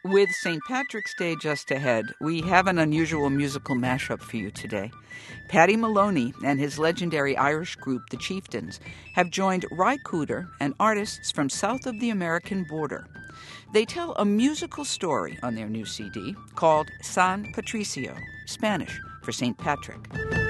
With St. Patrick's Day just ahead, we have an unusual musical mashup for you today. Paddy Maloney and his legendary Irish group, the Chieftains, have joined Ry Cooder and artists from south of the American border. They tell a musical story on their new CD called San Patricio, Spanish for St. Patrick.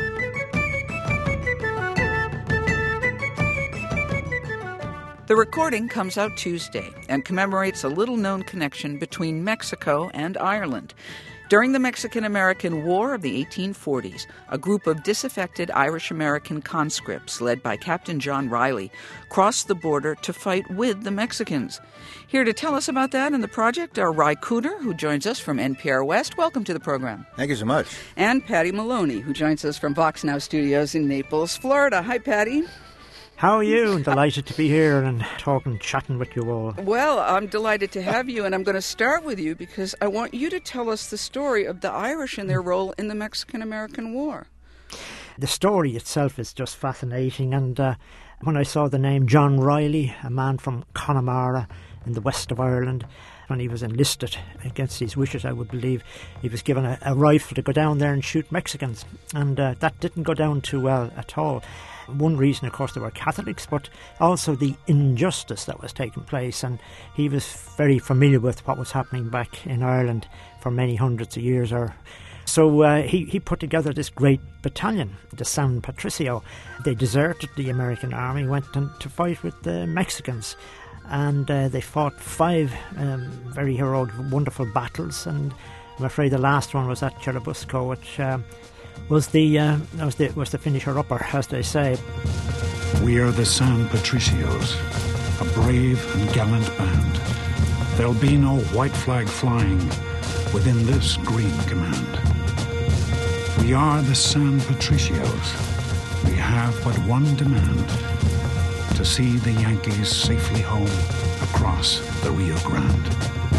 The recording comes out Tuesday and commemorates a little-known connection between Mexico and Ireland. During the Mexican-American War of the 1840s, a group of disaffected Irish-American conscripts led by Captain John Riley crossed the border to fight with the Mexicans. Here to tell us about that and the project are Ry Cooder, who joins us from NPR West. Welcome to the program. Thank you so much. And Paddy Maloney, who joins us from Vox Now Studios in Naples, Florida. Hi, Paddy. How are you? Delighted to be here and chatting with you all. Well, I'm delighted to have you, and I'm going to start with you because I want you to tell us the story of the Irish and their role in the Mexican-American War. The story itself is just fascinating, and when I saw the name John Riley, a man from Connemara in the west of Ireland, when he was enlisted against his wishes, I would believe, he was given a rifle to go down there and shoot Mexicans, and that didn't go down too well at all. One reason, of course, they were Catholics, but also the injustice that was taking place, and he was very familiar with what was happening back in Ireland for many hundreds of years. So he put together this great battalion, the San Patricio. They deserted the American army, went to fight with the Mexicans, and they fought 5 very heroic, wonderful battles, and I'm afraid the last one was at Churubusco, which was the finisher-upper, as they say. We are the San Patricios, a brave and gallant band. There'll be no white flag flying within this green command. We are the San Patricios. We have but one demand: to see the Yankees safely home across the Rio Grande.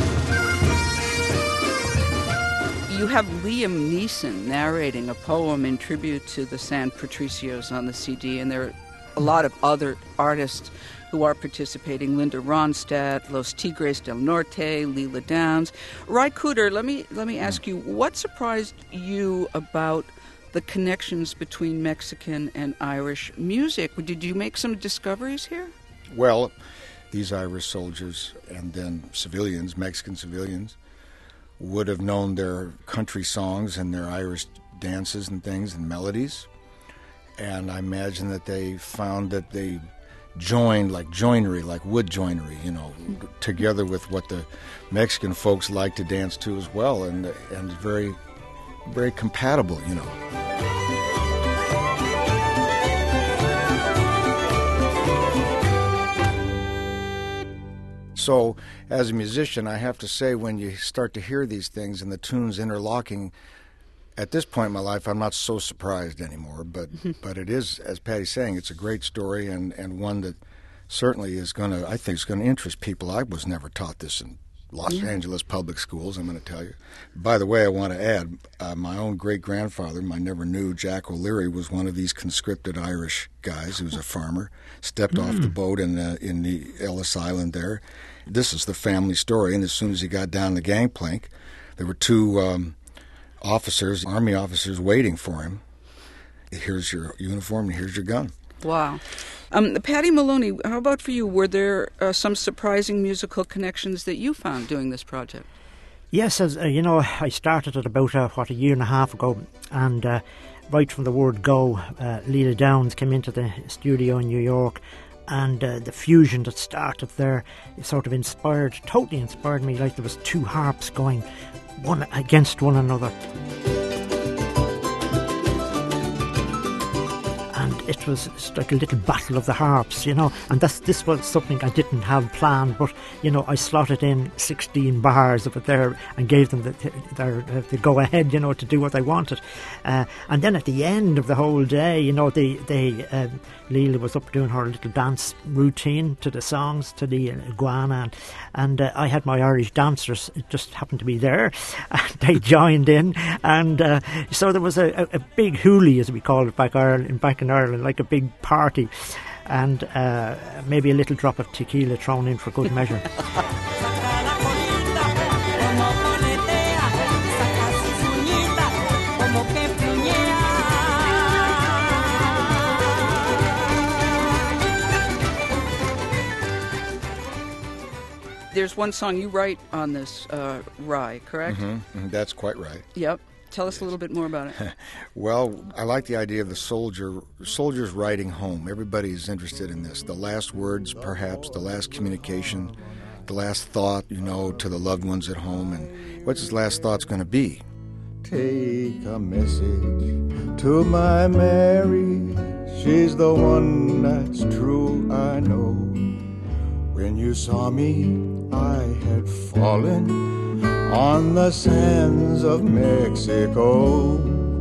You have Liam Neeson narrating a poem in tribute to the San Patricios on the CD, and there are a lot of other artists who are participating: Linda Ronstadt, Los Tigres del Norte, Leela Downs. Ry Cooder, let me ask you, what surprised you about the connections between Mexican and Irish music? Did you make some discoveries here? Well, these Irish soldiers and then civilians, Mexican civilians, would have known their country songs and their Irish dances and things and melodies. And I imagine that they found that they joined like joinery, like wood joinery, together with what the Mexican folks like to dance to as well, and very, very compatible, So, as a musician, I have to say, when you start to hear these things and the tunes interlocking, at this point in my life, I'm not so surprised anymore. But it is, as Paddy's saying, it's a great story and one that certainly is going to, I think, is going to interest people. I was never taught this in Los Angeles public schools, I'm going to tell you. By the way, I want to add, my own great-grandfather, I never knew, Jack O'Leary, was one of these conscripted Irish guys. He was a farmer, stepped off the boat in the Ellis Island there. This is the family story, and as soon as he got down the gangplank, there were 2 officers, army officers, waiting for him. Here's your uniform and here's your gun. Wow. Paddy Maloney, how about for you? Were there some surprising musical connections that you found doing this project? Yes, as I started it about a year and a half ago, and right from the word go, Leela Downs came into the studio in New York, and the fusion that started there sort of totally inspired me, like there was 2 harps going one against one another. It was like a little battle of the harps, and this was something I didn't have planned, but, I slotted in 16 bars of it there and gave them the go-ahead, to do what they wanted. And then at the end of the whole day, Leela was up doing her little dance routine to the songs, to the iguana, and I had my Irish dancers, it just happened to be there, and they joined in, and so there was a big hoolie, as we call it back in Ireland, like a big party, and maybe a little drop of tequila thrown in for good measure. There's one song you write on this rye, correct? Mm-hmm. That's quite right. Yep. Tell us a little bit more about it. Well, I like the idea of the soldiers riding home. Everybody's interested in this. The last words, perhaps, the last communication, the last thought, to the loved ones at home. And what's his last thought's going to be? Take a message to my Mary. She's the one that's true, I know. When you saw me, I had fallen on the sands of Mexico.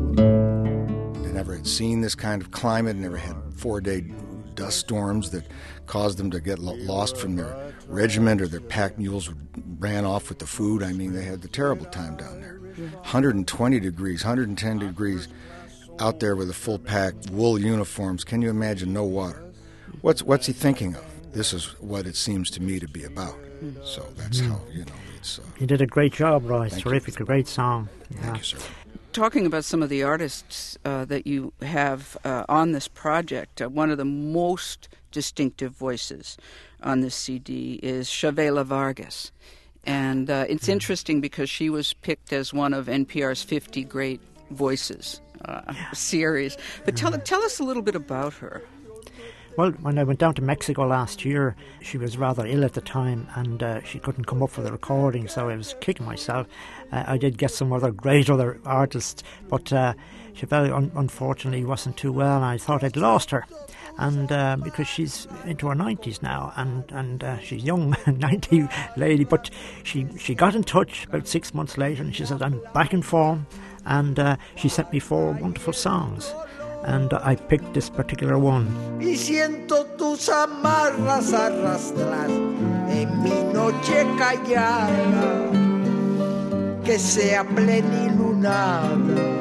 They never had seen this kind of climate, never had 4-day dust storms that caused them to get lost from their regiment, or their pack mules ran off with the food. I mean, they had the terrible time down there. 120 degrees, 110 degrees out there with a full pack, wool uniforms. Can you imagine? No water. What's he thinking of? This is what it seems to me to be about. So that's how, it's... You did a great job, Roy. Terrific, a great song. Thank you, sir. Talking about some of the artists that you have on this project, one of the most distinctive voices on this CD is Chavela Vargas. And it's interesting because she was picked as one of NPR's 50 Great Voices series. But tell us a little bit about her. Well, when I went down to Mexico last year, she was rather ill at the time, and she couldn't come up for the recording, so I was kicking myself. I did get some other artists, but Chavela unfortunately wasn't too well, and I thought I'd lost her. And because she's into her 90s now, and she's young, 90 lady, but she got in touch about 6 months later, and she said, I'm back in form, and she sent me 4 wonderful songs. And I picked this particular one. Y siento tus amarras arrastrar en mi noche callada, que sea plenilunada,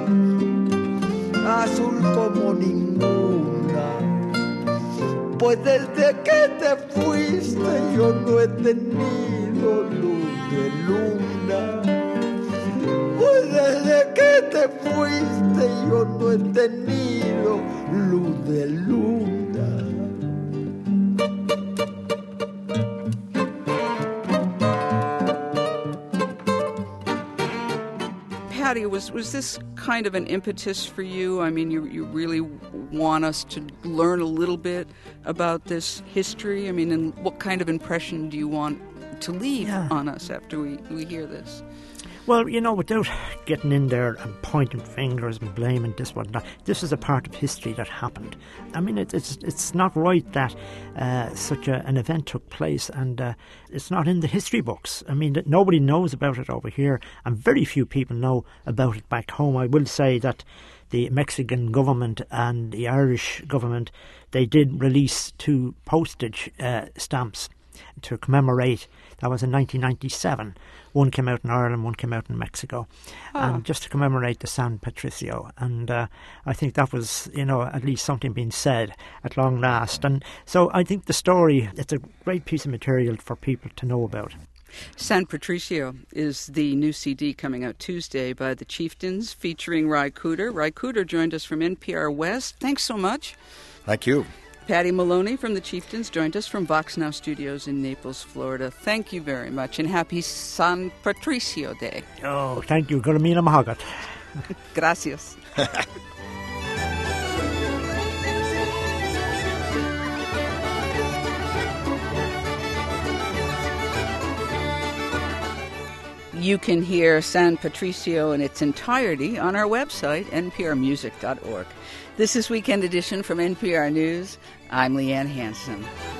azul como ninguna. Pues desde que te fuiste yo no he tenido luz de luna. Pues desde que te fuiste yo no he tenido luz de luna. Patty, was this kind of an impetus for you? I mean, you really want us to learn a little bit about this history? I mean, and what kind of impression do you want to leave on us after we hear this? Well, without getting in there and pointing fingers and blaming this one, this is a part of history that happened. I mean, it's not right that such an event took place, and it's not in the history books. I mean, nobody knows about it over here, and very few people know about it back home. I will say that the Mexican government and the Irish government, they did release 2 postage stamps to commemorate. That was in 1997. One came out in Ireland, one came out in Mexico, and just to commemorate the San Patricio. And I think that was, at least something being said at long last. And so I think the story, it's a great piece of material for people to know about. San Patricio is the new CD coming out Tuesday by the Chieftains, featuring Ry Cooder. Ry Cooder joined us from NPR West. Thanks so much. Thank you. Patty Maloney from the Chieftains joined us from Vox Now Studios in Naples, Florida. Thank you very much, and happy San Patricio Day. Oh, thank you. Garamina Mahagat. Gracias. You can hear San Patricio in its entirety on our website, nprmusic.org. This is Weekend Edition from NPR News. I'm Leanne Hansen.